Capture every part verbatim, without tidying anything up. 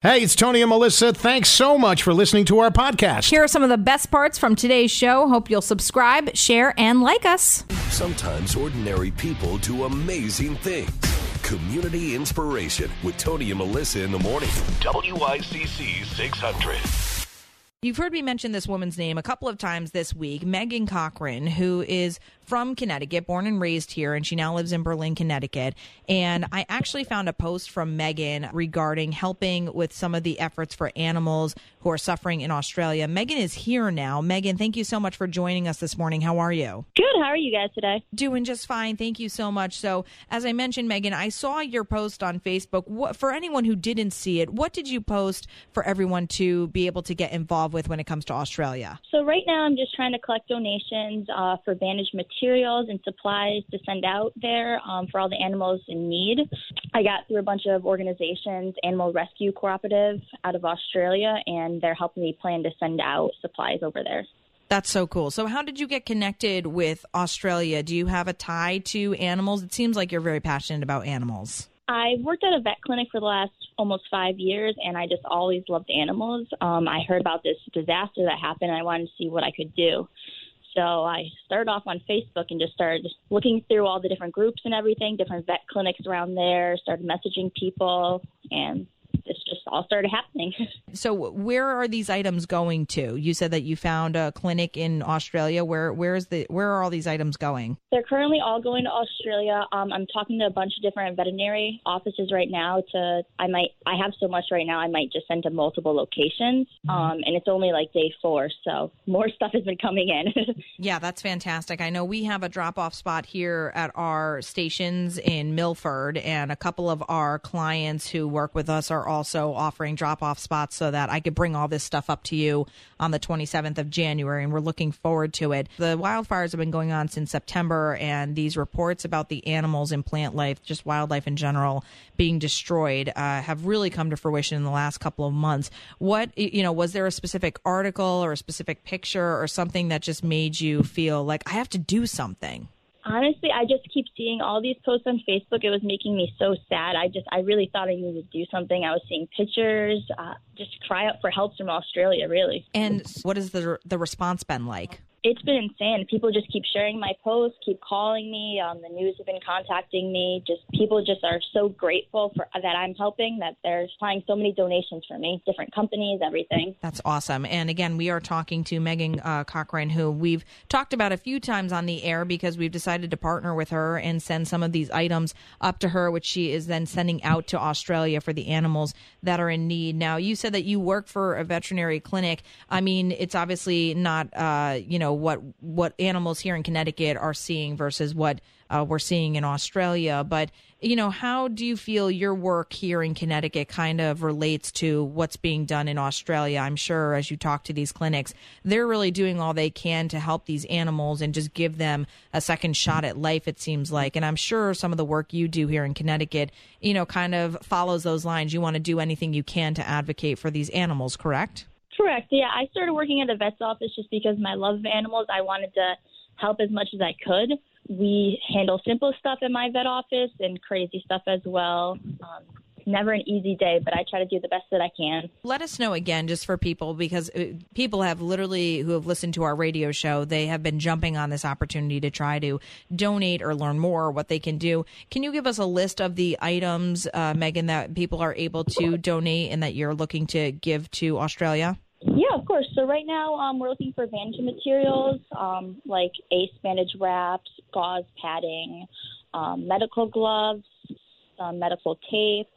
Hey, it's Tony and Melissa. Thanks so much for listening to our podcast. Here are some of the best parts from today's show. Hope you'll subscribe, share, and like us. Sometimes ordinary people do amazing things. Community inspiration with Tony and Melissa in the morning. W I C C six hundred. You've heard me mention this woman's name a couple of times this week, Megan Cochran, who is from Connecticut, born and raised here, and she now lives in Berlin, Connecticut. And I actually found a post from Megan regarding helping with some of the efforts for animals who are suffering in Australia. Megan is here now. Megan, thank you so much for joining us this morning. How are you? Good. How are you guys today? Doing just fine. Thank you so much. So, as I mentioned, Megan, I saw your post on Facebook. What, for anyone who didn't see it, what did you post for everyone to be able to get involved with when it comes to Australia? So right now I'm just trying to collect donations uh, for bandage materials and supplies to send out there um, for all the animals in need. I got through a bunch of organizations, Animal Rescue Cooperative out of Australia, and they're helping me plan to send out supplies over there. That's so cool. So how did you get connected with Australia? Do you have a tie to animals? It seems like you're very passionate about animals. I worked at a vet clinic for the last almost five years, and I just always loved animals. Um, I heard about this disaster that happened, and I wanted to see what I could do. So I started off on Facebook and just started looking through all the different groups and everything, different vet clinics around there, started messaging people, and this just all started happening. So where are these items going to? You said that you found a clinic in Australia. Where where is the where are all these items going? They're currently all going to Australia. Um, I'm talking to a bunch of different veterinary offices right now. To I might I have so much right now. I might just send to multiple locations. Um, and it's only like day four, so more stuff has been coming in. Yeah, that's fantastic. I know we have a drop-off spot here at our stations in Milford, and a couple of our clients who work with us are also offering drop-off spots so that I could bring all this stuff up to you on the twenty-seventh of January, and we're looking forward to it. The wildfires have been going on since September, and these reports about the animals and plant life, just wildlife in general, being destroyed uh, have really come to fruition in the last couple of months. What, you know, was there a specific article or a specific picture or something that just made you feel like I have to do something? Honestly, I just keep seeing all these posts on Facebook. It was making me so sad. I just, I really thought I needed to do something. I was seeing pictures, uh, just cry out for help from Australia, really. And what has the the response been like? It's been insane. People just keep sharing my posts, keep calling me. Um, the news have been contacting me. Just people just are so grateful for that I'm helping, that they're applying so many donations for me, different companies, everything. That's awesome. And again, we are talking to Megan uh, Cochran, who we've talked about a few times on the air because we've decided to partner with her and send some of these items up to her, which she is then sending out to Australia for the animals that are in need. Now, you said that you work for a veterinary clinic. I mean, it's obviously not, uh, you know, what what animals here in Connecticut are seeing versus what uh, we're seeing in Australia. But, you know, how do you feel your work here in Connecticut kind of relates to what's being done in Australia? I'm sure as you talk to these clinics, they're really doing all they can to help these animals and just give them a second shot at life, it seems like. And I'm sure some of the work you do here in Connecticut, you know, kind of follows those lines. You want to do anything you can to advocate for these animals, correct? Correct. Yeah, I started working at a vet's office just because of my love of animals. I wanted to help as much as I could. We handle simple stuff at my vet office and crazy stuff as well. Um, never an easy day, but I try to do the best that I can. Let us know again, just for people, because people have literally, who have listened to our radio show, they have been jumping on this opportunity to try to donate or learn more what they can do. Can you give us a list of the items, uh, Megan, that people are able to donate and that you're looking to give to Australia? Yeah, of course. So right now um, we're looking for bandage materials um, like ACE bandage wraps, gauze padding, um, medical gloves, some medical tape,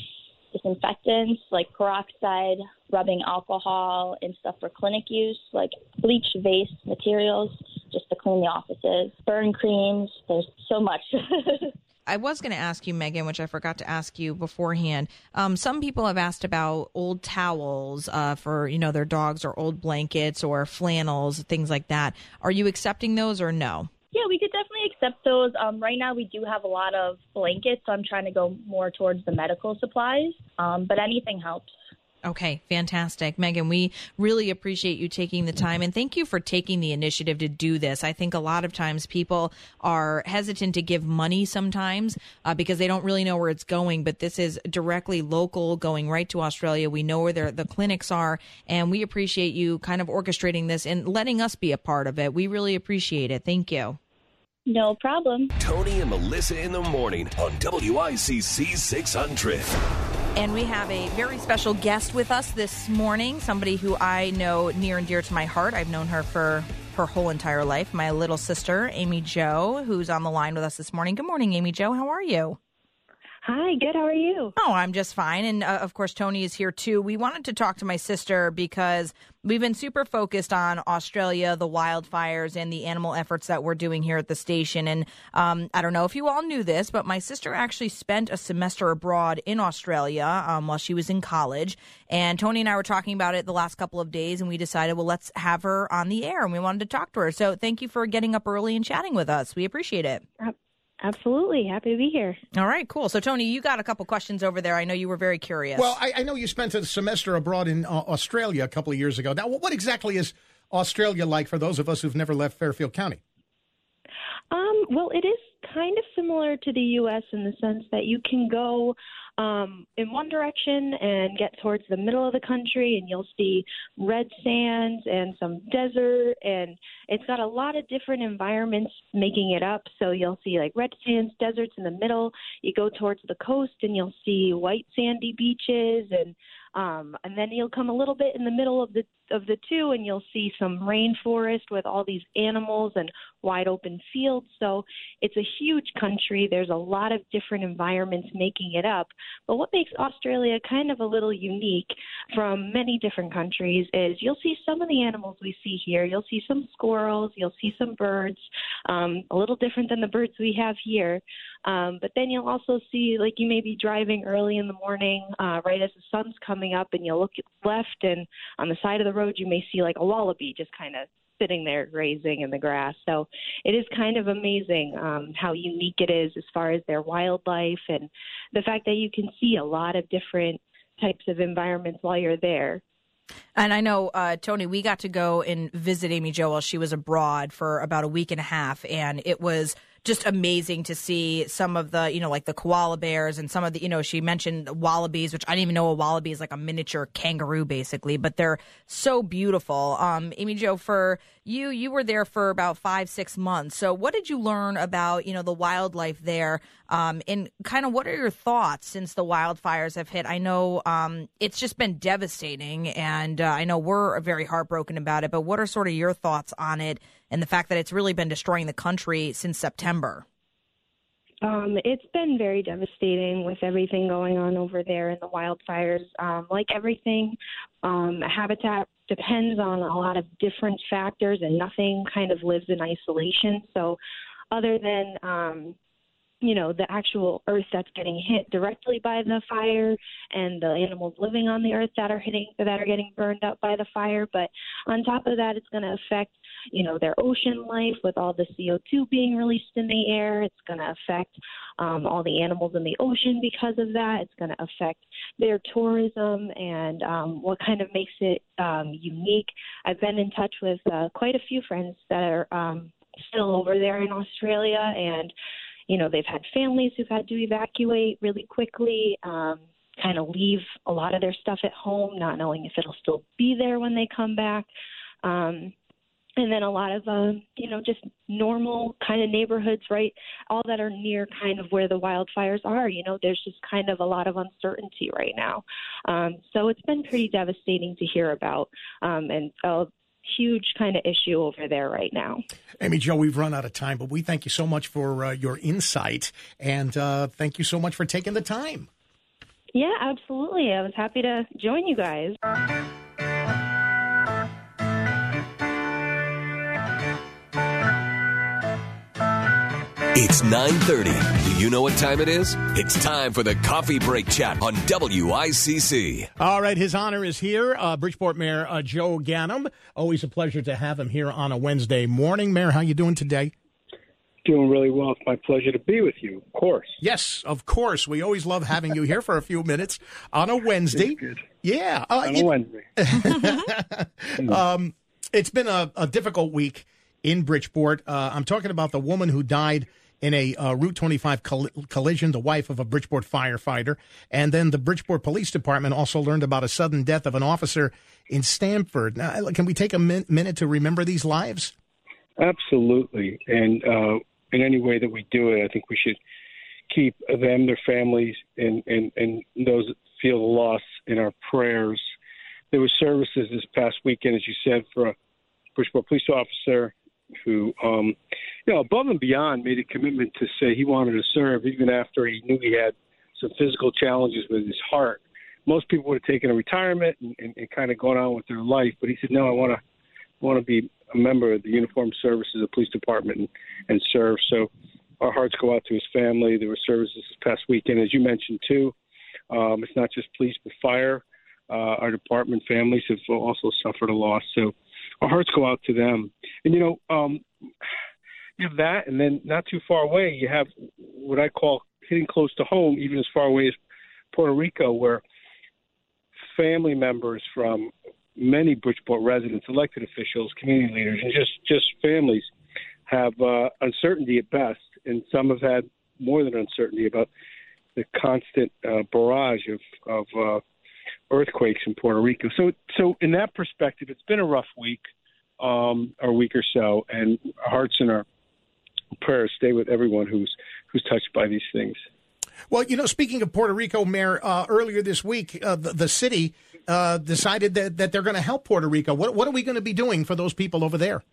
disinfectants like peroxide, rubbing alcohol, and stuff for clinic use like bleach-based materials just to clean the offices, burn creams. There's so much. I was going to ask you, Megan, which I forgot to ask you beforehand. Um, some people have asked about old towels uh, for, you know, their dogs, or old blankets or flannels, things like that. Are you accepting those or no? Yeah, we could definitely accept those. Um, right now we do have a lot of blankets, so I'm trying to go more towards the medical supplies, um, but anything helps. Okay, fantastic. Megan, we really appreciate you taking the time, and thank you for taking the initiative to do this. I think a lot of times people are hesitant to give money sometimes uh, because they don't really know where it's going, but this is directly local, going right to Australia. We know where the clinics are, and we appreciate you kind of orchestrating this and letting us be a part of it. We really appreciate it. Thank you. No problem. Tony and Melissa in the morning on W I C C six hundred. And we have a very special guest with us this morning, somebody who I know near and dear to my heart. I've known her for her whole entire life, my little sister, Amy Jo, who's on the line with us this morning. Good morning, Amy Jo. How are you? Hi, good. How are you? Oh, I'm just fine. And, uh, of course, Tony is here, too. We wanted to talk to my sister because we've been super focused on Australia, the wildfires, and the animal efforts that we're doing here at the station. And um, I don't know if you all knew this, but my sister actually spent a semester abroad in Australia um, while she was in college. And Tony and I were talking about it the last couple of days, and we decided, well, let's have her on the air. And we wanted to talk to her. So thank you for getting up early and chatting with us. We appreciate it. Uh- Absolutely. Happy to be here. All right, cool. So, Tony, you got a couple questions over there. I know you were very curious. Well, I, I know you spent a semester abroad in uh, Australia a couple of years ago. Now, what exactly is Australia like for those of us who've never left Fairfield County? Um, well, it is kind of similar to the U S in the sense that you can go um, in one direction and get towards the middle of the country, and you'll see red sands and some desert, and it's got a lot of different environments making it up. So you'll see like red sands, deserts in the middle. You go towards the coast, and you'll see white sandy beaches, and um, and then you'll come a little bit in the middle of the of the two, and you'll see some rainforest with all these animals and wide open fields. So it's a huge country. There's a lot of different environments making it up. But what makes Australia kind of a little unique from many different countries is you'll see some of the animals we see here. You'll see some squirrels. You'll see some birds, um, a little different than the birds we have here. Um, but then you'll also see, like, you may be driving early in the morning, uh, right as the sun's coming up, and you'll look left, and on the side of the road you may see like a wallaby just kind of sitting there grazing in the grass. So it is kind of amazing um, how unique it is as far as their wildlife, and the fact that you can see a lot of different types of environments while you're there. And I know, uh, Tony, we got to go and visit Amy Jo while she was abroad for about a week and a half, and it was just amazing to see some of the, you know, like the koala bears and some of the, you know, she mentioned wallabies, which I didn't even know a wallaby is like a miniature kangaroo, basically, but they're so beautiful. Um, Amy Jo, for you, you were there for about five, six months. So what did you learn about, you know, the wildlife there? Um, and kind of what are your thoughts since the wildfires have hit? I know um, it's just been devastating, and uh, I know we're very heartbroken about it, but what are sort of your thoughts on it and the fact that it's really been destroying the country since September? Um, it's been very devastating with everything going on over there in the wildfires. Um, like everything, um, habitat depends on a lot of different factors, and nothing kind of lives in isolation. So other than, um, you know, the actual earth that's getting hit directly by the fire and the animals living on the earth that are hitting, that are getting burned up by the fire. But on top of that, it's going to affect, you know, their ocean life with all the C O two being released in the air. It's going to affect um, all the animals in the ocean because of that. It's going to affect their tourism and um, what kind of makes it um, unique. I've been in touch with uh, quite a few friends that are um, still over there in Australia, and you know, they've had families who've had to evacuate really quickly, um, kind of leave a lot of their stuff at home, not knowing if it'll still be there when they come back. Um, and then a lot of, uh, you know, just normal kind of neighborhoods, right, all that are near kind of where the wildfires are. You know, there's just kind of a lot of uncertainty right now. Um, so it's been pretty devastating to hear about, um, and uh, huge kind of issue over there right now. Amy Jo, we've run out of time, but we thank you so much for uh, your insight, and uh, thank you so much for taking the time. Yeah, absolutely. I was happy to join you guys. It's nine thirty. Do you know what time it is? It's time for the Coffee Break Chat on W I C C. All right, his honor is here, uh, Bridgeport Mayor uh, Joe Ganim. Always a pleasure to have him here on a Wednesday morning. Mayor, how you doing today? Doing really well. It's my pleasure to be with you, of course. Yes, of course. We always love having you here for a few minutes on a Wednesday. Good. Yeah. Uh, on a it, Wednesday. um, it's been a, a difficult week in Bridgeport. Uh, I'm talking about the woman who died in a uh, Route twenty-five coll- collision, the wife of a Bridgeport firefighter. And then the Bridgeport Police Department also learned about a sudden death of an officer in Stamford. Now, can we take a min- minute to remember these lives? Absolutely. And uh, in any way that we do it, I think we should keep them, their families, and, and, and those that feel the loss in our prayers. There were services this past weekend, as you said, for a Bridgeport police officer who, um, you know, above and beyond made a commitment to say he wanted to serve even after he knew he had some physical challenges with his heart. Most people would have taken a retirement and, and, and kind of gone on with their life, but he said, no, I want to want to be a member of the uniformed services of the police department and, and serve. So our hearts go out to his family. There were services this past weekend, as you mentioned, too. Um, it's not just police, but fire. Uh, our department families have also suffered a loss. So our hearts go out to them. And, you know, um, you have that, and then not too far away, you have what I call hitting close to home, even as far away as Puerto Rico, where family members from many Bridgeport residents, elected officials, community leaders, and just, just families have uh, uncertainty at best. And some have had more than uncertainty about the constant uh, barrage of, of uh, earthquakes in Puerto Rico. So, so in that perspective, it's been a rough week, um, or week or so, and our hearts and our prayers stay with everyone who's who's touched by these things. Well, you know, speaking of Puerto Rico, Mayor, uh, earlier this week, uh, the, the city uh, decided that, that they're going to help Puerto Rico. What, what are we going to be doing for those people over there?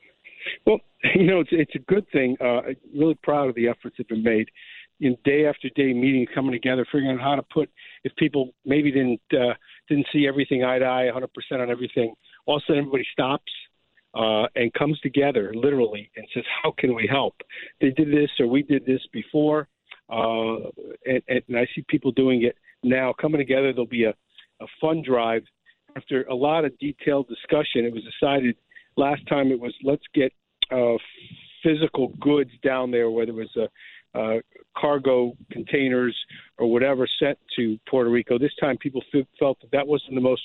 Well, you know, it's, it's a good thing. Uh, I'm really proud of the efforts that have been made in day after day meetings, coming together, figuring out how to put, if people maybe didn't uh, didn't see everything eye to eye, one hundred percent on everything, all of a sudden everybody stops uh, and comes together literally and says, how can we help? They did this or we did this before. Uh, and, and I see people doing it now, coming together. There'll be a, a fund drive. After a lot of detailed discussion, it was decided last time it was, let's get uh, physical goods down there, whether it was a, uh, cargo containers or whatever sent to Puerto Rico. This time people f- felt that that wasn't the most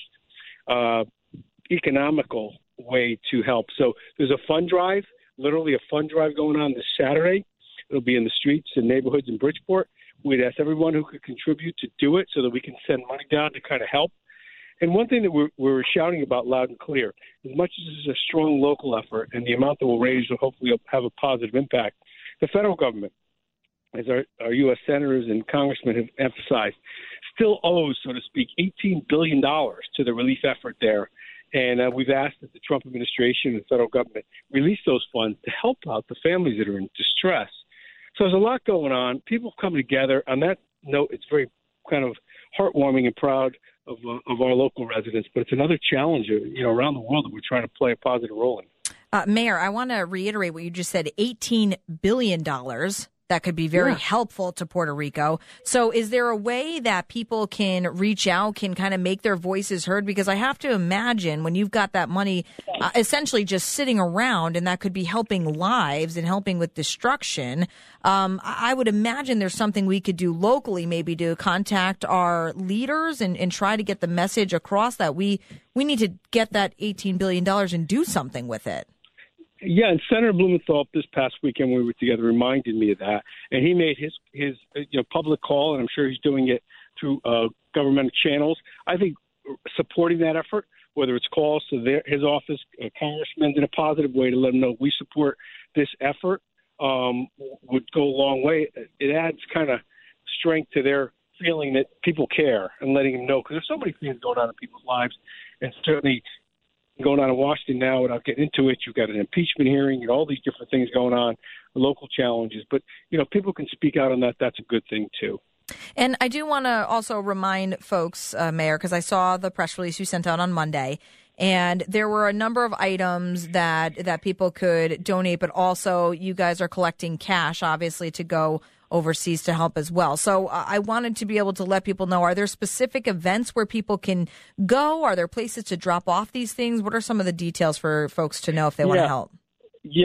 uh, economical way to help. So there's a fund drive, literally a fund drive going on this Saturday. It'll be in the streets and neighborhoods in Bridgeport. We'd ask everyone who could contribute to do it so that we can send money down to kind of help. And one thing that we're, we're shouting about loud and clear, as much as this is a strong local effort and the amount that we'll raise will hopefully have a positive impact, the federal government, as our, our U S senators and congressmen have emphasized, still owes, so to speak, eighteen billion dollars to the relief effort there. And uh, we've asked that the Trump administration and the federal government release those funds to help out the families that are in distress. So there's a lot going on. People come together. On that note, it's very kind of heartwarming and proud of, uh, of our local residents. But it's another challenge, uh, you know, around the world that we're trying to play a positive role in. Uh, Mayor, I want to reiterate what you just said, eighteen billion dollars. That could be very yeah. helpful to Puerto Rico. So is there a way that people can reach out, can kind of make their voices heard? Because I have to imagine when you've got that money uh, essentially just sitting around and that could be helping lives and helping with destruction, um, I would imagine there's something we could do locally maybe to contact our leaders and, and try to get the message across that we, we need to get that eighteen billion dollars and do something with it. Yeah, and Senator Blumenthal this past weekend when we were together reminded me of that, and he made his his you know public call, and I'm sure he's doing it through uh, government channels. I think supporting that effort, whether it's calls to their, his office, uh, congressmen, in a positive way to let them know we support this effort, um, would go a long way. It adds kind of strength to their feeling that people care and letting them know, because there's so many things going on in people's lives, and certainly going on in Washington now, without getting into it, you've got an impeachment hearing and all these different things going on, local challenges. But, you know, people can speak out on that. That's a good thing, too. And I do want to also remind folks, uh, Mayor, because I saw the press release you sent out on Monday, and there were a number of items that, that people could donate, but also you guys are collecting cash, obviously, to go overseas to help as well. So uh, I wanted to be able to let people know, are there specific events where people can go? Are there places to drop off these things? What are some of the details for folks to know if they yeah. want to help? Yes.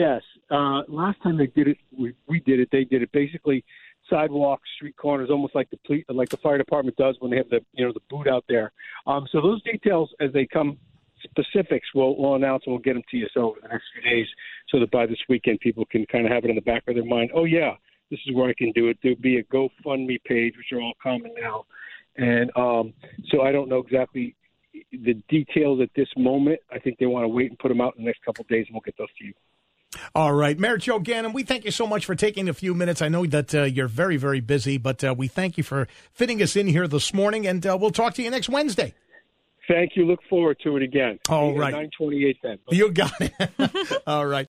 Uh, last time they did it, we, we did it. They did it basically sidewalks, street corners, almost like the police, like the fire department does when they have the you know the boot out there. Um, so those details, as they come, specifics, we'll, we'll announce and we'll get them to you so over the next few days, so that by this weekend people can kind of have it in the back of their mind. Oh yeah, this is where I can do it. There'll be a GoFundMe page, which are all common now, and um, so I don't know exactly the details at this moment. I think they want to wait and put them out in the next couple of days, and we'll get those to you. All right. Mayor Joe Ganim, we thank you so much for taking a few minutes. I know that uh, you're very, very busy, but uh, we thank you for fitting us in here this morning, and uh, we'll talk to you next Wednesday. Thank you. Look forward to it again. All right. nine twenty-eight then. You got it. All right.